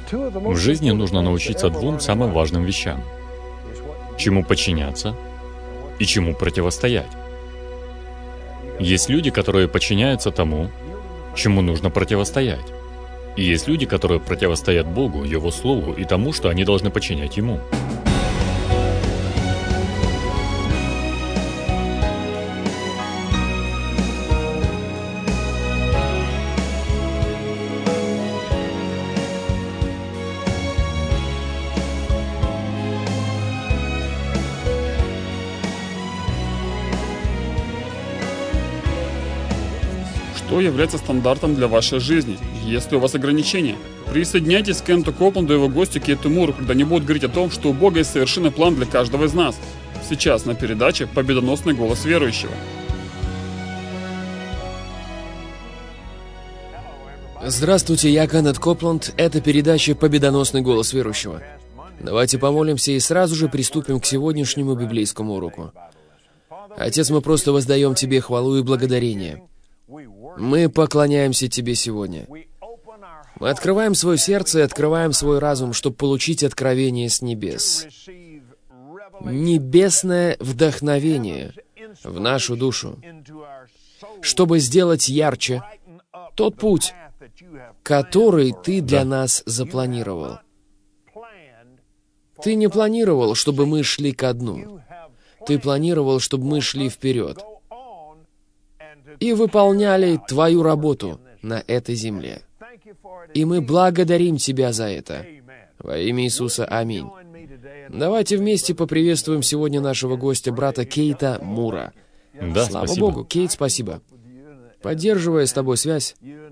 В жизни нужно научиться двум самым важным вещам. Чему подчиняться и чему противостоять. Есть люди, которые подчиняются тому, чему нужно противостоять. И есть люди, которые противостоят Богу, Его Слову и тому, что они должны подчинять Ему. Что является стандартом для вашей жизни? Есть ли у вас ограничения? Присоединяйтесь к Кенту Копланду и его гостю Кейту Муру, когда они будут говорить о том, что у Бога есть совершенный план для каждого из нас. Сейчас на передаче «Победоносный голос верующего». Здравствуйте, я Кеннет Копланд. Это передача «Победоносный голос верующего». Давайте помолимся и сразу же приступим к сегодняшнему библейскому уроку. Отец, мы просто воздаем Тебе хвалу и благодарение. Мы поклоняемся Тебе сегодня. Мы открываем свое сердце и открываем свой разум, чтобы получить откровение с небес. Небесное вдохновение в нашу душу, чтобы сделать ярче тот путь, который Ты для нас запланировал. Ты не планировал, чтобы мы шли ко дну. Ты планировал, чтобы мы шли вперед и выполняли Твою работу на этой земле. И мы благодарим Тебя за это. Во имя Иисуса, аминь. Давайте вместе поприветствуем сегодня нашего гостя, брата Кейта Мура. Да, Слава спасибо. Богу. Кейт, спасибо. Поддерживая с тобой связь,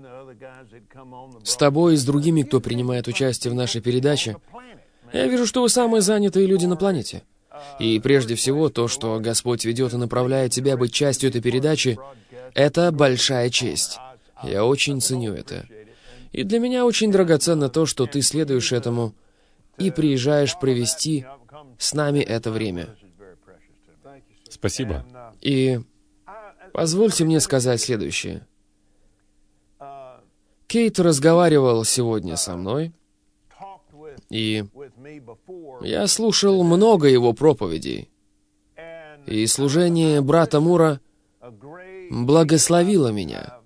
с тобой и с другими, кто принимает участие в нашей передаче, я вижу, что вы самые занятые люди на планете. И прежде всего, то, что Господь ведет и направляет тебя быть частью этой передачи, это большая честь. Я очень ценю это. И для меня очень драгоценно то, что ты следуешь этому и приезжаешь провести с нами это время. Спасибо. И позвольте мне сказать следующее. Кейт разговаривал сегодня со мной, и я слушал много его проповедей. И служение брата Мура благословило меня.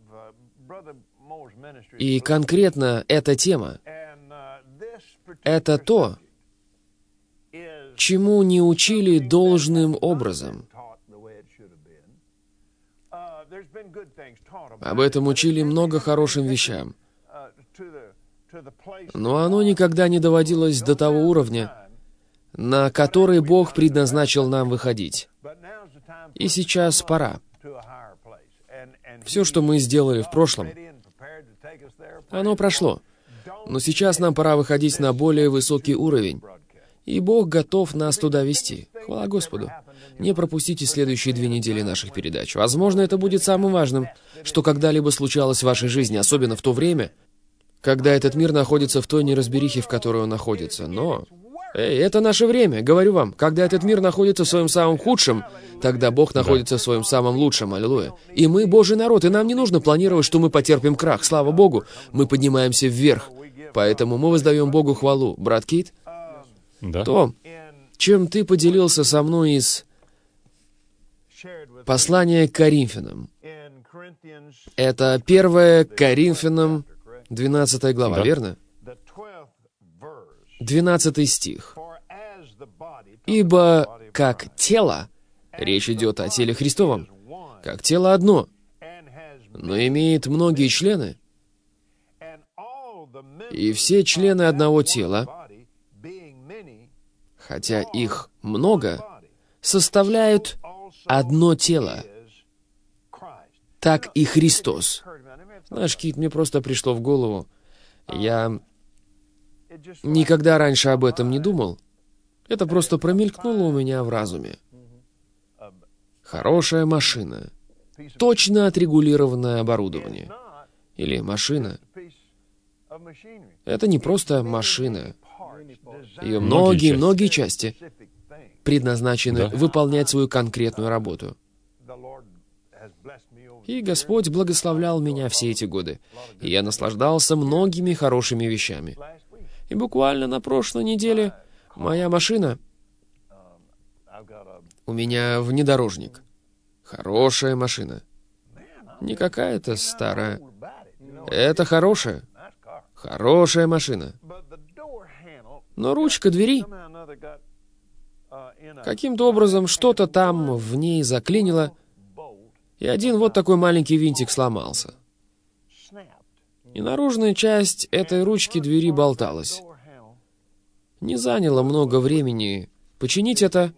И конкретно эта тема — это то, чему не учили должным образом. Об этом учили много хорошим вещам. Но оно никогда не доводилось до того уровня, на который Бог предназначил нам выходить. И сейчас пора. Все, что мы сделали в прошлом, оно прошло. Но сейчас нам пора выходить на более высокий уровень. И Бог готов нас туда вести. Хвала Господу. Не пропустите следующие 2 недели наших передач. Возможно, это будет самым важным, что когда-либо случалось в вашей жизни, особенно в то время, когда этот мир находится в той неразберихе, в которой он находится. Но, это наше время, говорю вам. Когда этот мир находится в своем самом худшем, тогда Бог находится в своем самом лучшем. Аллилуйя. И мы Божий народ, и нам не нужно планировать, что мы потерпим крах. Слава Богу, мы поднимаемся вверх. Поэтому мы воздаем Богу хвалу. Брат Кейт, Да. то, чем ты поделился со мной из послания к Коринфянам. Это 1 Коринфянам, 12 глава, Да. верно? 12 стих. «Ибо как тело, речь идет о теле Христовом, как тело одно, но имеет многие члены, и все члены одного тела, хотя их много, составляют одно тело, так и Христос». Знаешь, Кит, мне просто пришло в голову, я никогда раньше об этом не думал, это просто промелькнуло у меня в разуме. Хорошая машина, точно отрегулированное оборудование, или машина. Это не просто машина. Ее многие части предназначены выполнять свою конкретную работу. И Господь благословлял меня все эти годы. И я наслаждался многими хорошими вещами. И буквально на прошлой неделе моя машина... У меня внедорожник. Хорошая машина. Не какая-то старая. Это хорошая. Хорошая машина. Но ручка двери... Каким-то образом что-то там в ней заклинило, и один вот такой маленький винтик сломался. И наружная часть этой ручки двери болталась. Не заняло много времени починить это.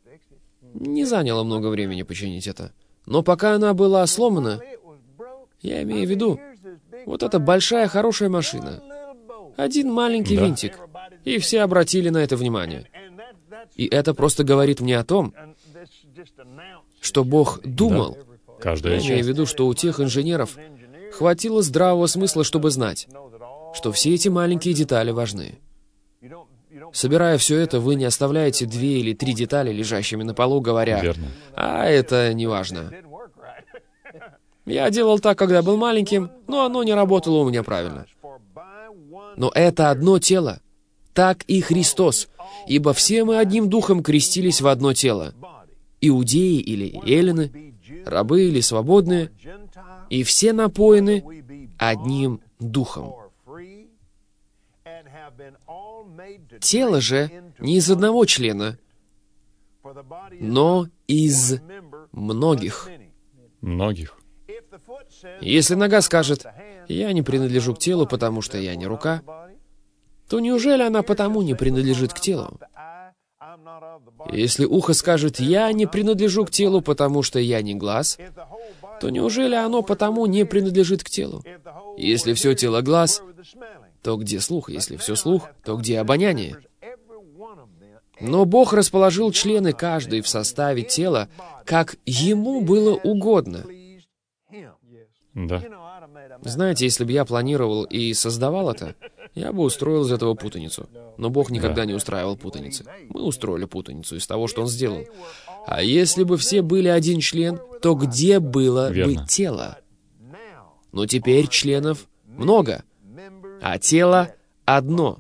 Но пока она была сломана, я имею в виду, вот эта большая хорошая машина. Один маленький винтик. И все обратили на это внимание. И это просто говорит мне о том, что Бог думал. Каждая Я имею в часть. виду, что у тех инженеров хватило здравого смысла, чтобы знать, что все эти маленькие детали важны. Собирая все это, вы не оставляете 2 или 3 детали, лежащими на полу, говоря, Верно. «А это не важно». Я делал так, когда был маленьким, но оно не работало у меня правильно. Но это одно тело. Так и Христос. Ибо все мы одним духом крестились в одно тело. Иудеи или эллины, рабы или свободные, и все напоены одним духом. Тело же не из одного члена, но из многих. Многих. Если нога скажет, «Я не принадлежу к телу, потому что я не рука», то неужели она потому не принадлежит к телу? Если ухо скажет, «Я не принадлежу к телу, потому что я не глаз», то неужели оно потому не принадлежит к телу? Если все тело глаз, то где слух? Если все слух, то где обоняние? Но Бог расположил члены каждой в составе тела, как Ему было угодно. Да. Знаете, если бы я планировал и создавал это, я бы устроил из этого путаницу. Но Бог никогда не устраивал путаницы. Мы устроили путаницу из того, что Он сделал. А если бы все были один член, то где было Верно. бы тело? Но теперь членов много, а тело одно.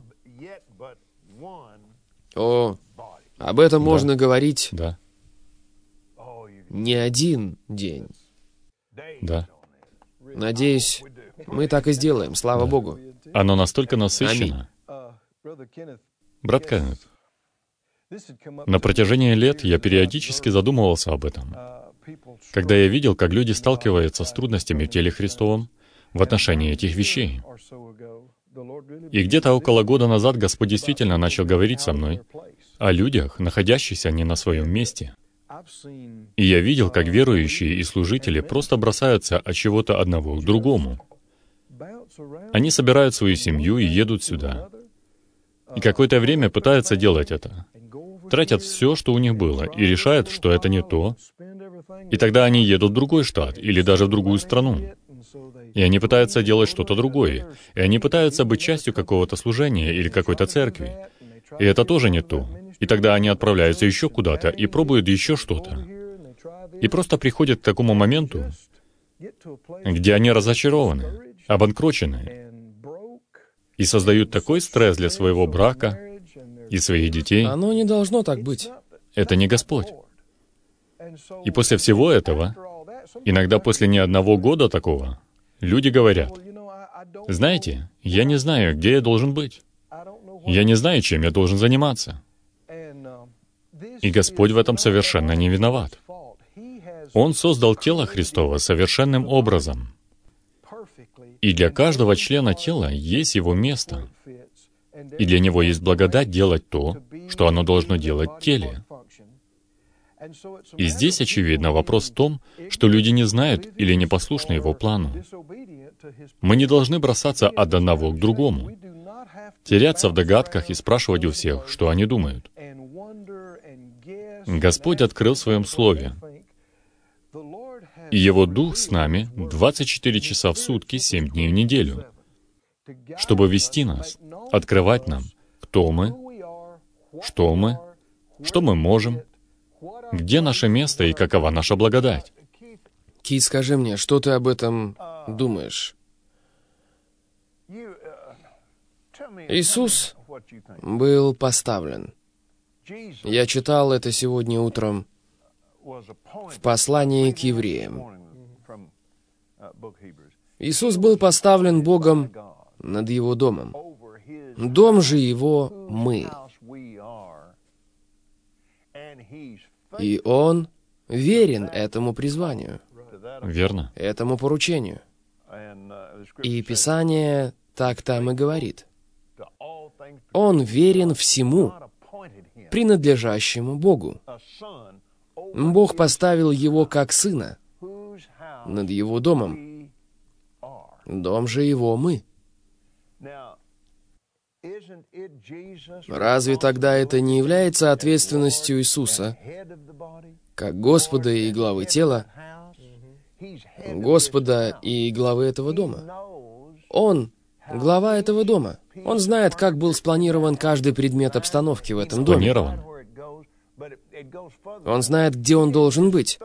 О, об этом можно говорить Да. не один день. Да. Надеюсь, мы так и сделаем, слава Богу. Оно настолько насыщено. Брат Кеннет, на протяжении лет я периодически задумывался об этом. Когда я видел, как люди сталкиваются с трудностями в теле Христовом в отношении этих вещей. И где-то около года назад Господь действительно начал говорить со мной о людях, находящихся не на своем месте. И я видел, как верующие и служители просто бросаются от чего-то одного к другому. Они собирают свою семью и едут сюда. И какое-то время пытаются делать это. Тратят все, что у них было, и решают, что это не то. И тогда они едут в другой штат или даже в другую страну. И они пытаются делать что-то другое. И они пытаются быть частью какого-то служения или какой-то церкви. И это тоже не то. И тогда они отправляются еще куда-то и пробуют еще что-то. И просто приходят к такому моменту, где они разочарованы, обанкрочены, и создают такой стресс для своего брака и своих детей. Оно не должно так быть. Это не Господь. И после всего этого, иногда после не одного года такого, люди говорят, «Знаете, я не знаю, где я должен быть. Я не знаю, чем я должен заниматься». И Господь в этом совершенно не виноват. Он создал тело Христово совершенным образом. И для каждого члена тела есть его место. И для него есть благодать делать то, что оно должно делать в теле. И здесь, очевидно, вопрос в том, что люди не знают или непослушны его плану. Мы не должны бросаться от одного к другому, теряться в догадках и спрашивать у всех, что они думают. Господь открыл в Своем Слове, и Его Дух с нами 24 часа в сутки, 7 дней в неделю, чтобы вести нас, открывать нам, кто мы, что мы можем, где наше место и какова наша благодать. Кит, скажи мне, что ты об этом думаешь? Иисус был поставлен. Я читал это сегодня утром в послании к евреям. Иисус был поставлен Богом над Его домом. Дом же Его мы. И Он верен этому призванию, Верно. этому поручению. И Писание так там и говорит. Он верен всему, принадлежащему Богу. Бог поставил Его как Сына над Его домом. Дом же Его мы. Разве тогда это не является ответственностью Иисуса, как Господа и главы тела, Господа и главы этого дома? Он — глава этого дома. Он знает, как был спланирован каждый предмет обстановки в этом доме. Планирован. Он знает, где он должен быть.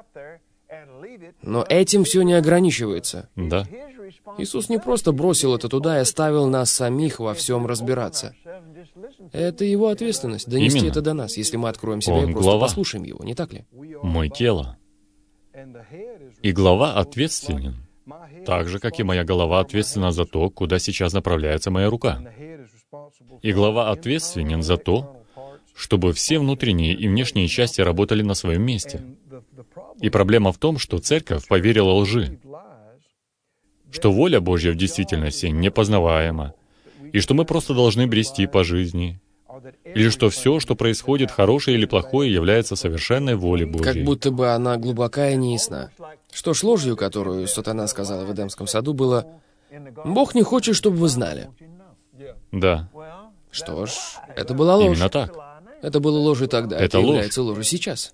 Но этим все не ограничивается. Да. Иисус не просто бросил это туда и оставил нас самих во всем разбираться. Это Его ответственность — донести Именно. это до нас, если мы откроем себя Он и просто глава. послушаем Его, не так ли? Мой тело. И глава ответственен, так же, как и моя голова ответственна за то, куда сейчас направляется моя рука. И глава ответственен за то, чтобы все внутренние и внешние части работали на своем месте. И проблема в том, что церковь поверила лжи, что воля Божья в действительности непознаваема, и что мы просто должны брести по жизни, или что все, что происходит, хорошее или плохое, является совершенной волей Божьей. Как будто бы она глубока и неясна. Что ж, ложью, которую сатана сказал в Эдемском саду, было: «Бог не хочет, чтобы вы знали». Да, Что ж, это была ложь. именно так. Это было ложью тогда, Это это ложь. является ложью сейчас.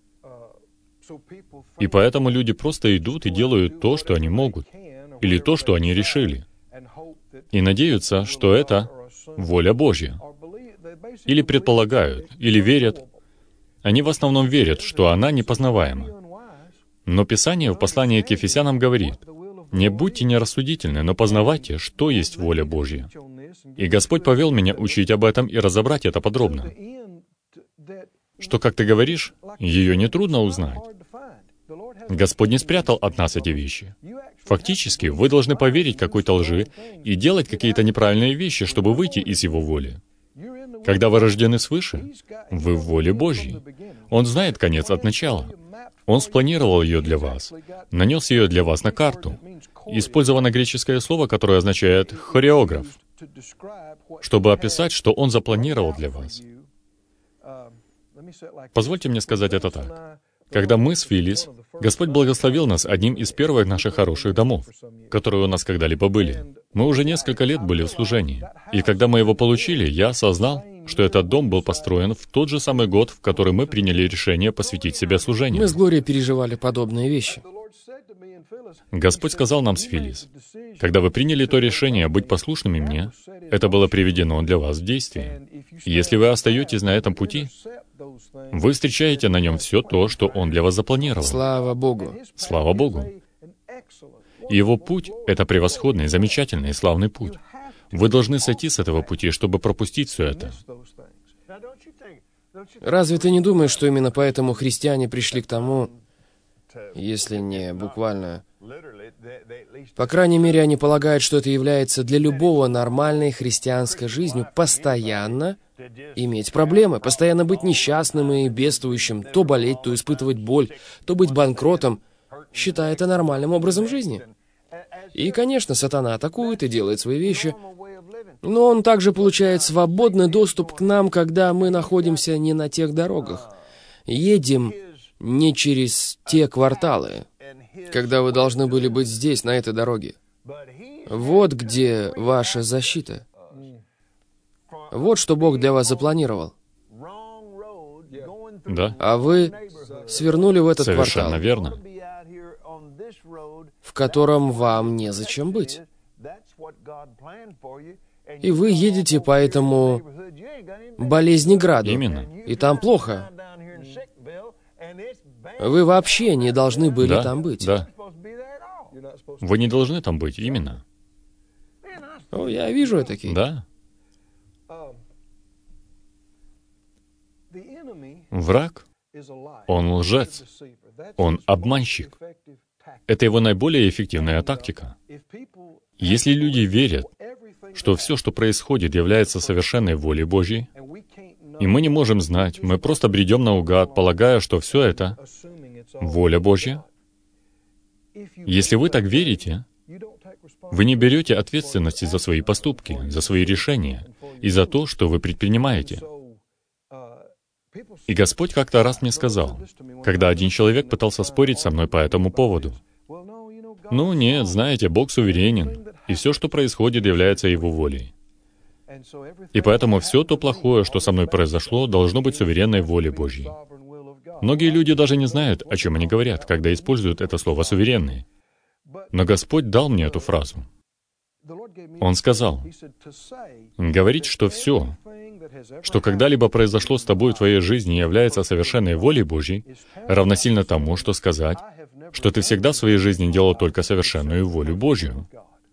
И поэтому люди просто идут и делают то, что они могут, или то, что они решили, и надеются, что это воля Божья. Или предполагают, или верят. Они в основном верят, что она непознаваема. Но Писание в послании к Ефесянам говорит: «Не будьте нерассудительны, но познавайте, что есть воля Божья». И Господь повел меня учить об этом и разобрать это подробно. Что, как ты говоришь, ее нетрудно узнать. Господь не спрятал от нас эти вещи. Фактически, вы должны поверить какой-то лжи и делать какие-то неправильные вещи, чтобы выйти из Его воли. Когда вы рождены свыше, вы в воле Божьей. Он знает конец от начала. Он спланировал ее для вас, нанес ее для вас на карту. Использовано греческое слово, которое означает «хореограф», чтобы описать, что Он запланировал для вас. Позвольте мне сказать это так. Когда мы с Филлис, Господь благословил нас одним из первых наших хороших домов, которые у нас когда-либо были. Мы уже несколько лет были в служении. И когда мы его получили, я осознал, что этот дом был построен в тот же самый год, в который мы приняли решение посвятить себя служению. Мы с Глорией переживали подобные вещи. Господь сказал нам с Филлис: когда вы приняли то решение быть послушными мне, это было приведено для вас в действие. Если вы остаетесь на этом пути, вы встречаете на нем все то, что Он для вас запланировал. Слава Богу. Слава Богу. И Его путь — это превосходный, замечательный и славный путь. Вы должны сойти с этого пути, чтобы пропустить все это. Разве ты не думаешь, что именно поэтому христиане пришли к тому, если не буквально... По крайней мере, они полагают, что это является для любого нормальной христианской жизнью постоянно иметь проблемы, постоянно быть несчастным и бедствующим, то болеть, то испытывать боль, то быть банкротом, считая это нормальным образом жизни. И, конечно, сатана атакует и делает свои вещи, но он также получает свободный доступ к нам, когда мы находимся не на тех дорогах, едем не через те кварталы, когда вы должны были быть здесь, на этой дороге. Вот где ваша защита. Вот что Бог для вас запланировал. Да? А вы свернули в этот Совершенно квартал, верно. в котором вам незачем быть. И вы едете по этому болезнеграду. Именно. И там плохо. Вы вообще не должны были Да, там быть. да. Вы не должны там быть, именно. О, я вижу такие. Да. Враг, он лжец, он обманщик. Это его наиболее эффективная тактика. Если люди верят, что все, что происходит, является совершенной волей Божьей, и мы не можем знать, мы просто бредем наугад, полагая, что все это воля Божья. Если вы так верите, вы не берете ответственности за свои поступки, за свои решения и за то, что вы предпринимаете. И Господь как-то раз мне сказал, когда один человек пытался спорить со мной по этому поводу. Ну нет, знаете, Бог суверенен, и все, что происходит, является Его волей. И поэтому все то плохое, что со мной произошло, должно быть суверенной волей Божьей. Многие люди даже не знают, о чем они говорят, когда используют это слово «суверенный». Но Господь дал мне эту фразу. Он сказал, говорить, что все, что когда-либо произошло с тобой в твоей жизни, является совершенной волей Божьей, равносильно тому, что сказать, что ты всегда в своей жизни делал только совершенную волю Божью.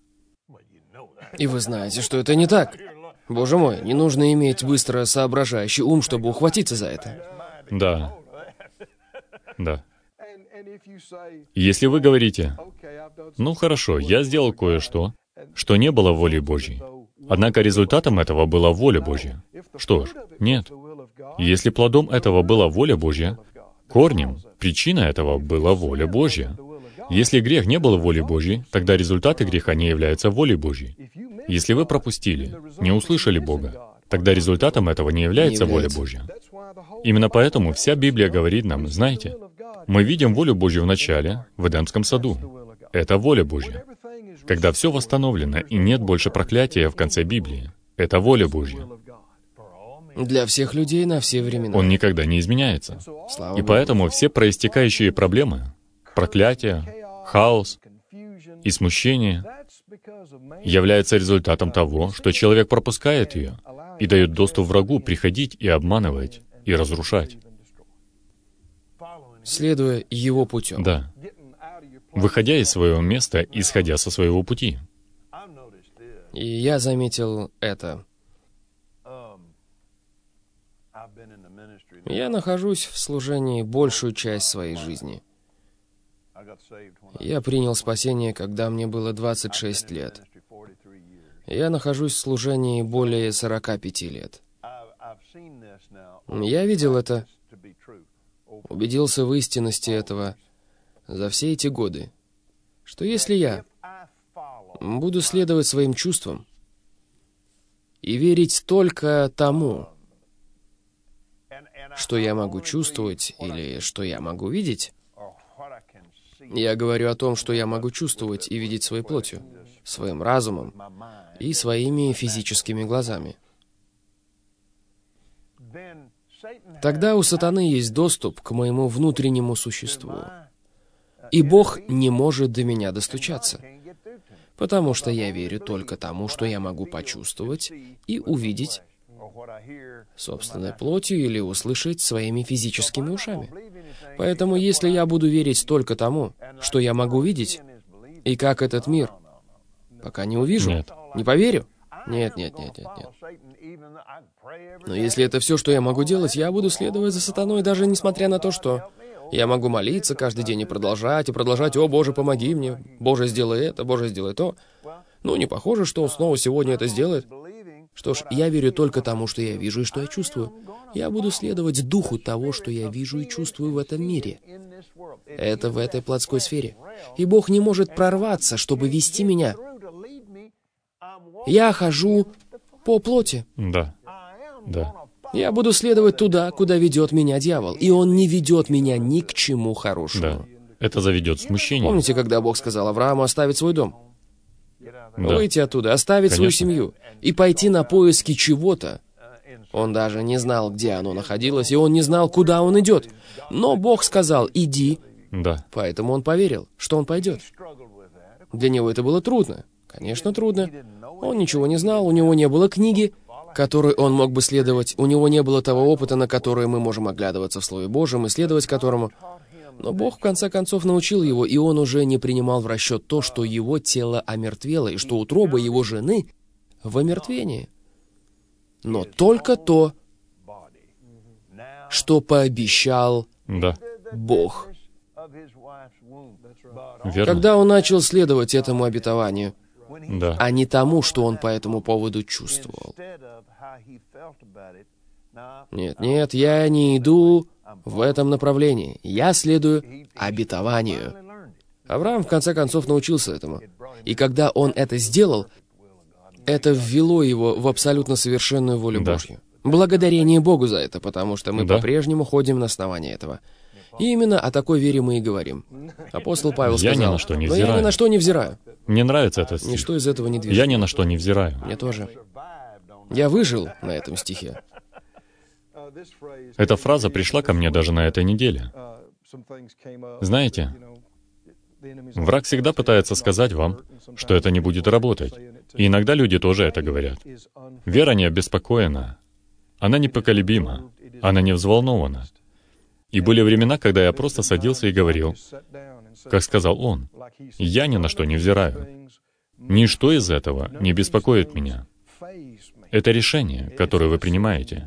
И вы знаете, что это не так. Боже мой, не нужно иметь быстро соображающий ум, чтобы ухватиться за это. Да. Да. Если вы говорите, ну хорошо, я сделал кое-что, что не было волей Божьей, однако результатом этого была воля Божья. Что ж, нет. Если плодом этого была воля Божья, корнем, причина этого была воля Божья. Если грех не был волей Божьей, тогда результаты греха не являются волей Божьей. Если вы пропустили, не услышали Бога, тогда результатом этого не является воля Божья. Именно поэтому вся Библия говорит нам, знаете, мы видим волю Божью в начале, в Эдемском саду. Это воля Божья. Когда все восстановлено и нет больше проклятия в конце Библии, это воля Божья. Для всех людей на все времена. Он никогда не изменяется. И поэтому все проистекающие проблемы, проклятие, хаос и смущение являются результатом того, что человек пропускает ее и дает доступ врагу приходить и обманывать, и разрушать. Следуя его путем. Да. Выходя из своего места, исходя со своего пути. И я заметил это. Я нахожусь в служении большую часть своей жизни. Я принял спасение, когда мне было 26 лет. Я нахожусь в служении более 45 лет. Я видел это, убедился в истинности этого за все эти годы, что если я буду следовать своим чувствам и верить только тому, что я могу чувствовать или что я могу видеть, я говорю о том, что я могу чувствовать и видеть своей плотью, своим разумом и своими физическими глазами. Тогда у сатаны есть доступ к моему внутреннему существу, и Бог не может до меня достучаться, потому что я верю только тому, что я могу почувствовать и увидеть собственной плотью или услышать своими физическими ушами. Поэтому если я буду верить только тому, что я могу видеть, и как этот мир, пока не увижу, не поверю. Нет. Но если это все, что я могу делать, я буду следовать за сатаной, даже несмотря на то, что я могу молиться каждый день и продолжать, «О, Боже, помоги мне! Боже, сделай это! Боже, сделай то!» Ну, не похоже, что он снова сегодня это сделает. Что ж, я верю только тому, что я вижу и что я чувствую. Я буду следовать духу того, что я вижу и чувствую в этом мире. Это в этой плотской сфере. И Бог не может прорваться, чтобы вести меня. Я хожу по плоти. Да. Я буду следовать туда, куда ведет меня дьявол. И он не ведет меня ни к чему хорошему. Да. Это заведет смущение. Помните, когда Бог сказал Аврааму оставить свой дом? Выйти оттуда, оставить свою семью и пойти на поиски чего-то. Он даже не знал, где оно находилось, и он не знал, куда он идет. Но Бог сказал, иди. Да. Поэтому он поверил, что он пойдет. Для него это было трудно. Конечно, трудно. Он ничего не знал, у него не было книги, которой он мог бы следовать. У него не было того опыта, на который мы можем оглядываться в Слове Божьем и следовать которому. Но Бог, в конце концов, научил его, и он уже не принимал в расчет то, что его тело омертвело, и что утроба его жены в омертвении. Но только то, что пообещал Да, Бог. верно. Когда он начал следовать этому обетованию, Да. а не тому, что он по этому поводу чувствовал. Нет, я не иду в этом направлении. Я следую обетованию. Авраам, в конце концов, научился этому. И когда он это сделал, это ввело его в абсолютно совершенную волю Да. Божью. Благодарение Богу за это, потому что мы Да. по-прежнему ходим на основании этого. И именно о такой вере мы и говорим. Апостол Павел Я сказал, ни на что не «Но я ни взираю». на что не взираю. Мне нравится этот стих. Ничто из этого не Я движется. ни на что не взираю. Мне тоже. Я выжил на этом стихе. Эта фраза пришла ко мне даже на этой неделе. Знаете, враг всегда пытается сказать вам, что это не будет работать. И иногда люди тоже это говорят. Вера не обеспокоена. Она непоколебима. Она не взволнована. И были времена, когда я просто садился и говорил, как сказал он, «Я ни на что не взираю. Ничто из этого не беспокоит меня». Это решение, которое вы принимаете.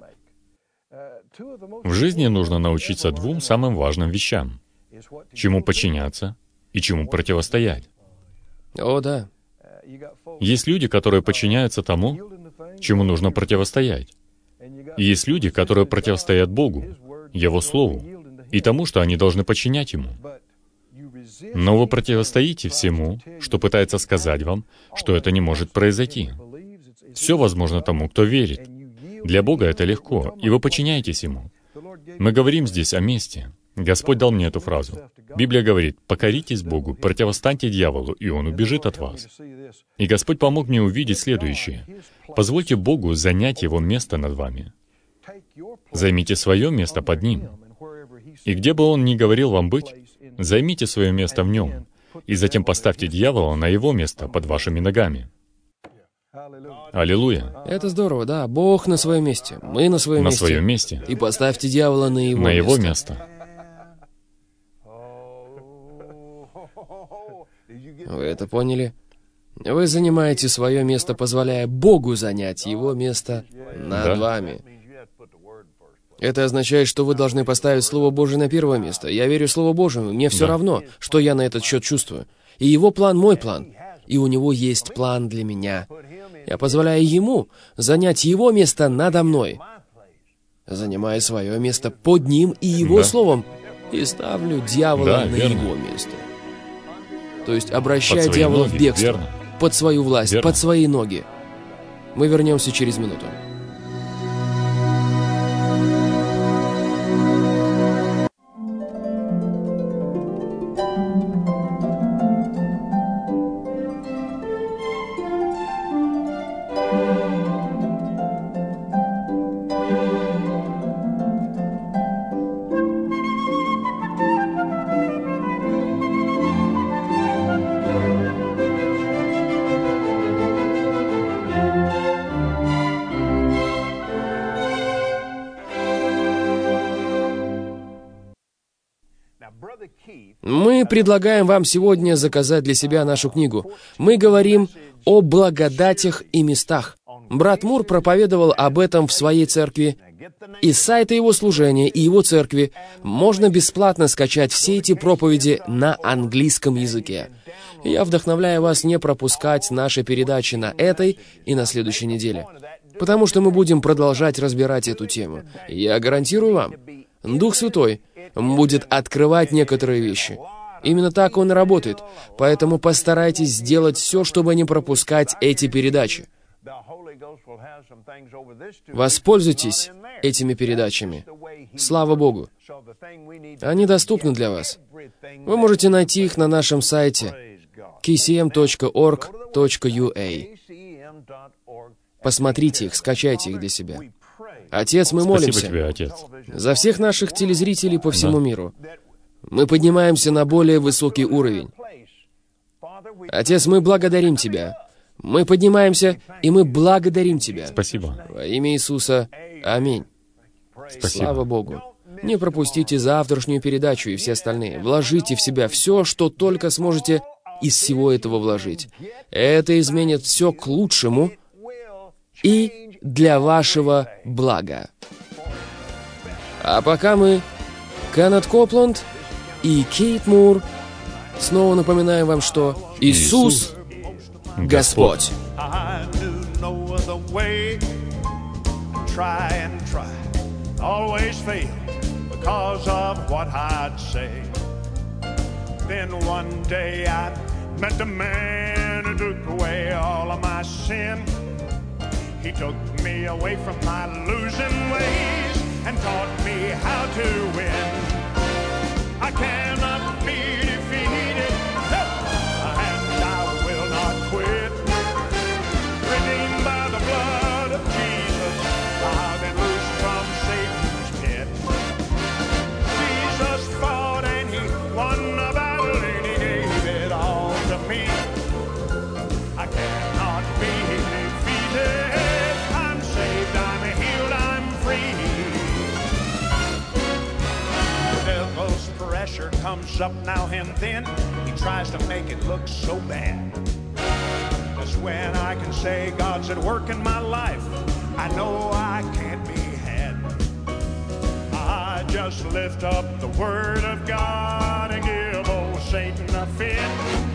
В жизни нужно научиться двум самым важным вещам. Чему подчиняться и чему противостоять. О, да. Есть люди, которые подчиняются тому, чему нужно противостоять. И есть люди, которые противостоят Богу, Его Слову, и тому, что они должны подчинять Ему. Но вы противостоите всему, что пытается сказать вам, что это не может произойти. Все возможно тому, кто верит. Для Бога это легко, и вы подчиняетесь Ему. Мы говорим здесь о месте. Господь дал мне эту фразу. Библия говорит, «Покоритесь Богу, противостаньте дьяволу, и он убежит от вас». И Господь помог мне увидеть следующее. Позвольте Богу занять Его место над вами. Займите свое место под Ним. И где бы Он ни говорил вам быть, займите свое место в Нем, и затем поставьте дьявола на его место под вашими ногами. Аллилуйя! Это здорово, да. Бог на своем месте. Мы на своем На месте. своем месте. И поставьте дьявола на его На его место. место. Вы это поняли? Вы занимаете свое место, позволяя Богу занять его место над Да. вами. Это означает, что вы должны поставить Слово Божие на первое место. Я верю Слову Божьему, мне все Да. равно, что я на этот счет чувствую. И Его план — мой план. И у Него есть план для меня. Я позволяю Ему занять Его место надо мной, занимая свое место под Ним и Его Да. Словом, и ставлю дьявола Да, на верно. Его место. То есть обращая Под свои дьявола в ноги, бегство, верно. под свою власть, Верно. под свои ноги. Мы вернемся через минуту. Мы предлагаем вам сегодня заказать для себя нашу книгу. Мы говорим о благодатях и местах. Брат Мур проповедовал об этом в своей церкви. Из сайта его служения и его церкви можно бесплатно скачать все эти проповеди на английском языке. Я вдохновляю вас не пропускать наши передачи на этой и на следующей неделе, потому что мы будем продолжать разбирать эту тему. Я гарантирую вам, Дух Святой будет открывать некоторые вещи. Именно так он и работает, поэтому постарайтесь сделать все, чтобы не пропускать эти передачи. Воспользуйтесь этими передачами. Слава Богу! Они доступны для вас. Вы можете найти их на нашем сайте kcm.org.ua. Посмотрите их, скачайте их для себя. Отец, мы молимся Спасибо тебе, Отец. за всех наших телезрителей по всему Да. миру. Мы поднимаемся на более высокий уровень. Отец, мы благодарим Тебя. Мы поднимаемся, и мы благодарим Тебя. Спасибо. Во имя Иисуса. Аминь. Спасибо. Слава Богу. Не пропустите завтрашнюю передачу и все остальные. Вложите в себя все, что только сможете из всего этого вложить. Это изменит все к лучшему и для вашего блага. А пока мы, Кеннет Копланд и Кейт Мур, снова напоминаем вам, что Иисус — Господь. I knew no other way. Try and try, always fail because of what I'd say. Then one day I met a man who took away all of my sin. He took me away from my losing ways and taught me how to win. I cannot be defeated, no, and I will not quit. Redeemed by the blood of Jesus, I've been loosed from Satan's pit. Jesus fought and he won the battle and he gave it all to me. I cannot be defeated. I'm saved, I'm healed, I'm free. The devil's pressure comes up now and then. He tries to make it look so bad. That's when I can say God's at work in my life. I know I can't be had. I just lift up the word of God and give old Satan a fit.